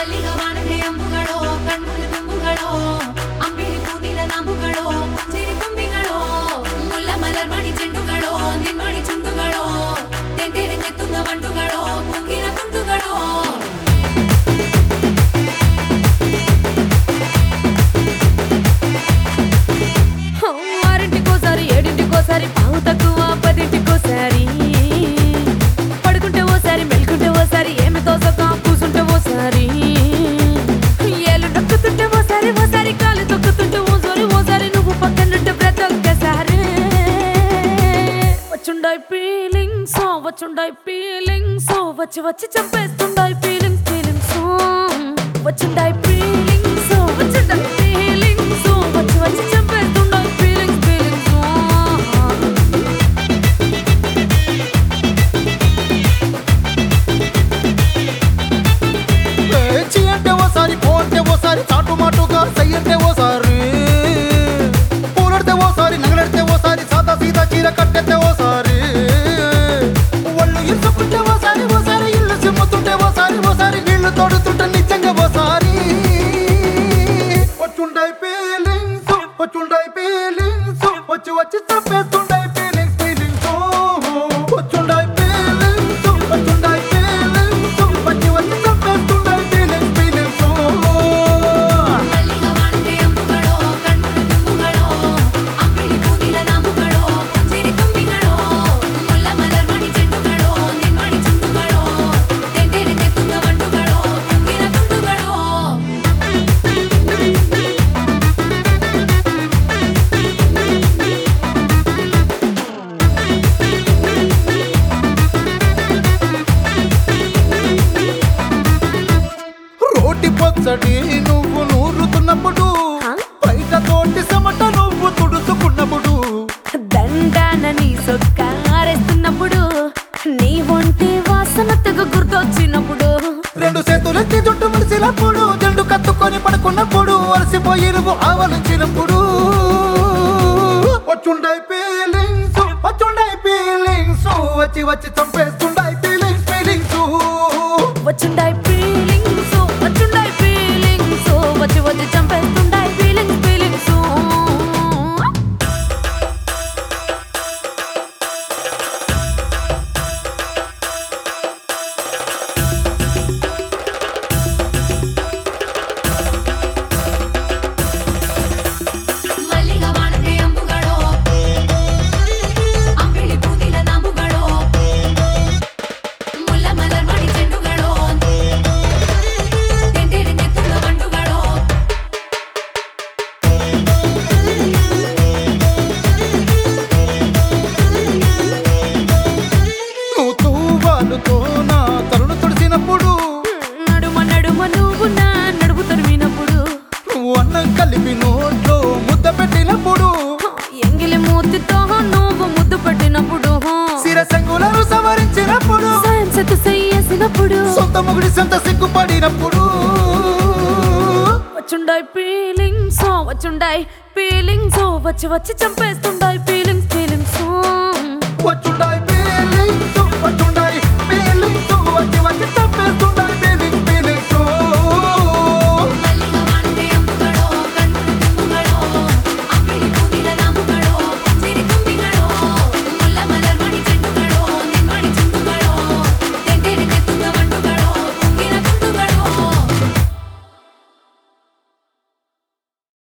ಮಲ್ಲಿಗೆ ವಾಣಕ್ಕೆ ಅಂಬುಗಳೋ ಕಣ್ಮುಡಿ ತುಂಬುಗಳೋ ಅಂಬಿಳಿ ಪೂನಿಲ ನಾಂಬುಗಳೋ ಚಿರಿ ತುಂಬಿಗಳೋ ಮುಲ್ಲ ಮಲರ್ ಮಣಿ ಚೆಂಡುಗಳೋ ನಿಮ್ಮಣಿ ಚುಂಡುಗಳೋ ತೆಂಟೆರೆ ತೆತ್ತುಂಗ ಬಂಡುಗಳೋ ಕುಂಗಿನ ತುಂಡುಗಳೋ ఆరింటికోసారి ఏడింటికోసారి పావు తక్కువ పదింటికోసారి పడుకుంటే ఓసారి మెలుకుంటే ఓసారి ఏమి తోసక కూసుంటే ఓసారి ఏళ్ళు నొక్కుతుంటే ఓసారి ఓసారి కాలు తొక్కుతుంటే ఓసారి నువ్వు పక్కనుంటే ప్రతి ఒక్కసారి వచ్చుండాయి ఫీలింగ్స్ వచ్చి వచ్చి చంపేస్తుండాయి ఫీలింగ్స్ వచ్చుండాయి ఫీలింగ్స్ వచ్చి వచ్చి చంపేస్తుండాయి ఓసారి చాటు మాటుగా సయ్యంటే ఓసారి పూలడితే ఓసారి నగలడితే ఓసారి సాదా సీదా చీర కట్టెతే ఓసారి ఒళ్ళు ఇసుకుంటే ఓసారి ఇల్లు సిమ్ముతుంటే ఓసారి నీళ్లు తోడుతుంటే నిజంగా ఓసారి వచ్చుండాయి ఫీలింగ్స్ వచ్చి వచ్చి చంపేస్తుండాయి ఫీలింగ్స్ వచ్చుండాయి ఫీలింగ్స్ వచ్చి వచ్చి చంపేస్తుండాయి ఫీలింగ్స్ ಮಲ್ಲಿಗೆ ವಾಣಕ್ಕೆ ಅಂಬುಗಳೋ ಕಣ್ಮುಡಿ ತುಂಬುಗಳೋ ಅಂಬಿಳಿ ಪೂನಿಲ ನಾಂಬುಗಳೋ ಚಿರಿ ತುಂಬಿಗಳೋ ಮುಲ್ಲ ಮಲರ್ ಮಣಿ ಚೆಂಡುಗಳೋ ನಿಮ್ಮಣಿ ಚುಂಡುಗಳೋ ತೆಂಟೆರೆ ತೆತ್ತುಂಗ ಬಂಡುಗಳೋ ಕುಂಗಿನ ತುಂಡುಗಳೋ రోటి పచ్చడి నువ్వు నూరుతున్నప్పుడు బయట తోటి సమట నువ్వు తుడుచుకున్నప్పుడు దండాన నీ సొక్కారేస్తున్నప్పుడు నీ ఒంటి వాసన తెగ గుర్తొచ్చినప్పుడు రెండు చేతులెత్తి జుట్టు ముడిసినప్పుడు జండు కత్తుకొని పడుకున్నప్పుడు అలసిపోయి నువ్వు ఆవలించినప్పుడు వచ్చుండాయి ఫీలింగ్స్ వచ్చి వచ్చి చంపేస్తుండాయి ఫీలింగ్స్ వచ్చుండాయి ఫీలింగ్స్ వచ్చి వచ్చి చంపేస్తుండాయి ఫీలింగ్స్ ಮಲ್ಲಿಗೆ ವಾಣಕ್ಕೆ ಅಂಬುಗಳೋ ಅಂಬಿಳಿ ಪೂನಿಲ ನಾಂಬುಗಳೋ ಮುಲ್ಲ ಮಲರ್ ಮಣಿ ಚೆಂಡುಗಳೋ ತೆಂಟೆರೆ ತೆತ್ತುಂಗ ಬಂಡುಗಳೋ నువ్వు తూవాలుతో నా తరుణ తుడిసినప్పుడు నడుమ నువ్వు నా నడుపు తరిమినప్పుడు నువ్వు అన్నం కలిపి నోట్లో ముద్ద పెట్టినప్పుడు ఎంగిలి మూతితో నువ్వు ముద్దు పెట్టినప్పుడు శిరసంగులను సవరించినప్పుడు సైన్సెత్ చెయ్యేసినప్పుడు సొంత ముగుడి సొంత సిగ్గుపడినప్పుడు వచ్చుండాయి ఫీలింగ్స్ వచ్చి వచ్చి చంపేస్తుండాయి ఫీలింగ్స్ వచ్చుండాయి